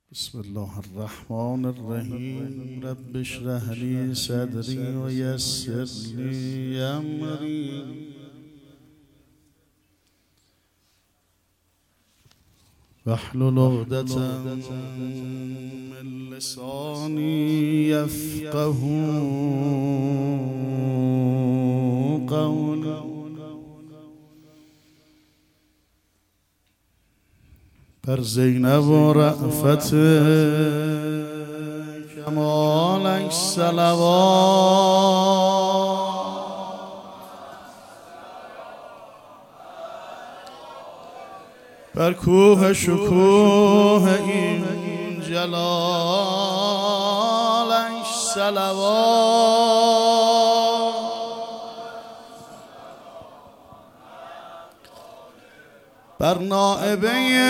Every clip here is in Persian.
بسم الله الرحمن الرحیم. رب اشرح لی صدری و یسر لی امری واحلل عقدة من لسانی یفقهوا قولی. بر زینب و رأفت کمالش صلوات، بر کوه شکوه این جلالش صلوات، بر نائبه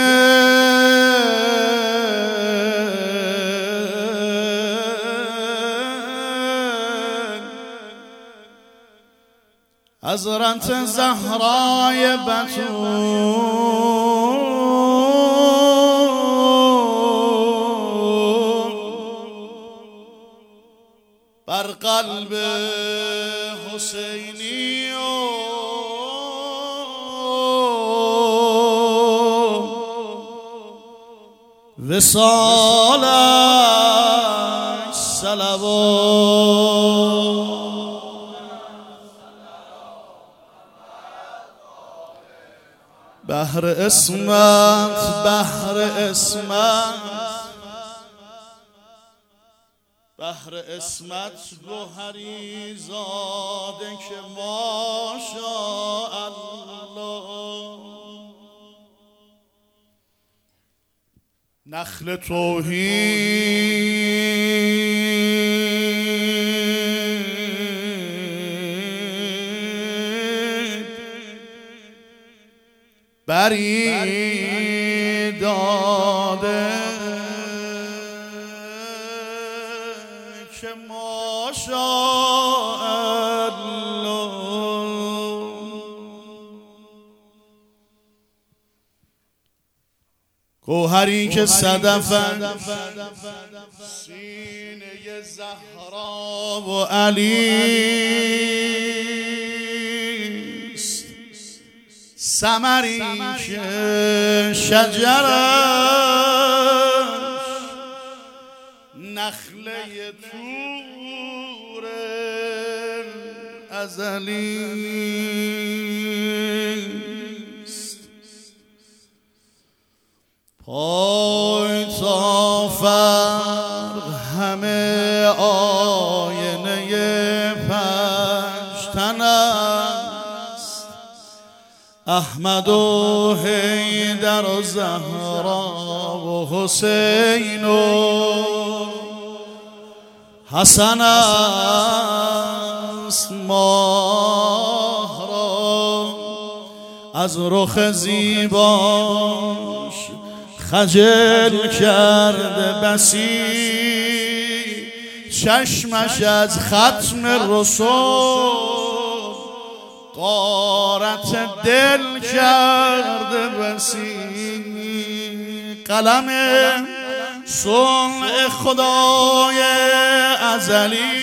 حضرت زهرای بتول، بر قلب حسینی وصالش صلوات. بحر اسمت، بحر اسمت، بحر اسمت گوهری زاده که ماشاءالله نخل توحید بری داده که ماشاءالله گوهری که صدفن سینه زهرا و علی، ثمری که شجرش نخله طور ازلی، پای تا فرق همه آینه پنجتن است، احمد و حیدر و زهرا و حسین و حسن است. ماه را از رخ زیباش خجل کرده بسی، چشمش از ختم رسول غارت دل کرده بسی. قلم صنع خدای ازلی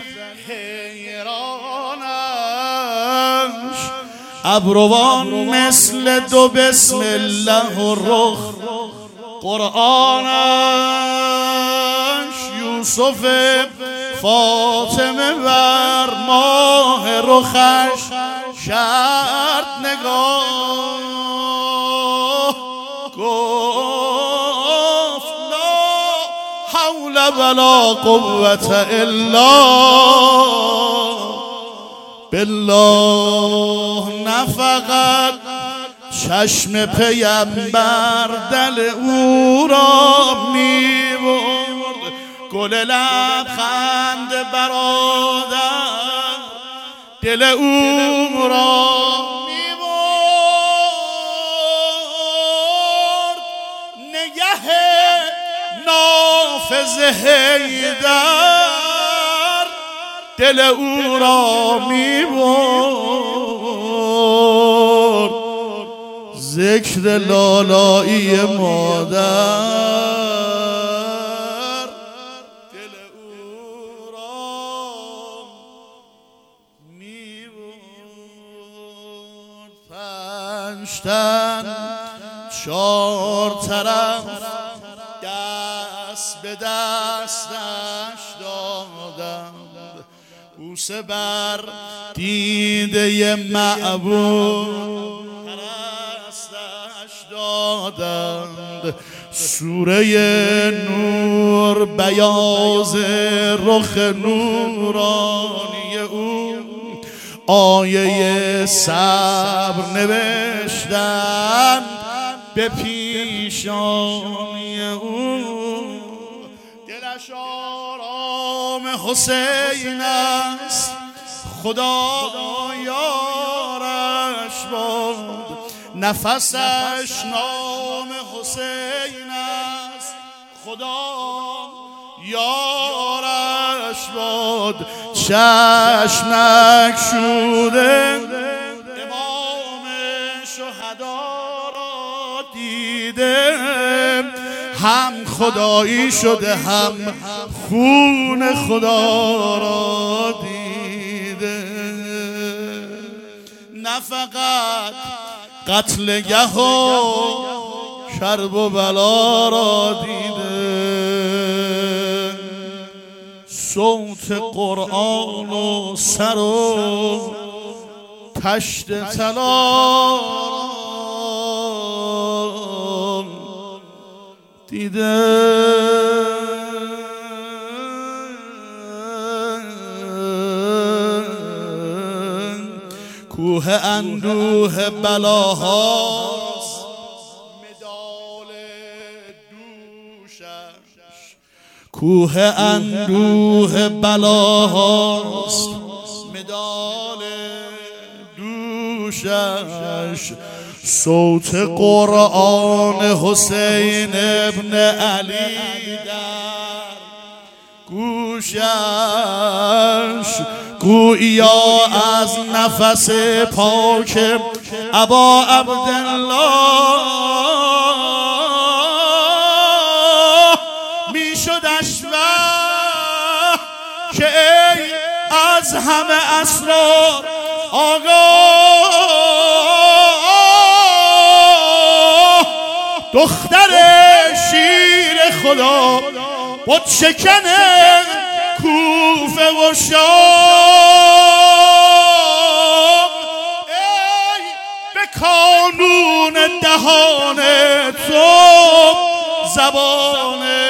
حیرانش، ابروان مثل دو بسم الله و رخ قرآنش، یوسف فاطمه بر ماه رخش کرد نگاه، گفت لا حول ولا قوة الا بالله. نه فقط چشم پیمبر دل او را می برد، گل لبخند برادر دل او را می برد، نگه نافذ حیدر دل او را می برد. ذکر لالایی مادر طرف دست به دستش دادند، بوسه بر دیده معبود پرستش دادند. سوره نور بیاض رخ نورانی او، آیه صبر نوشتند به پیشانی او. دلش آرام حسین است، خدا یارش باد. نفسش نام حسین است، خدا یارش باد. چشمک شده امام شهدا را دیده، هم خدایی شده هم خون خدا را دیده. نه فقط قتلگه و کرب و بلا را دیده، صوت قرآن و سر و تشت طلا را دیده. کوه اندوه بلاهاست مدال دوشش، کوه اندوه بلاهاست مدال دوشش. صوت قرآن حسین ابن علی در گوشش، گویا از نفس پاک ابا عبدالله می شدش که ای از همه اسرار آگاه، دختر شیر خدا بت شکن کوفه و شام. ای به کانون دهان تو زبان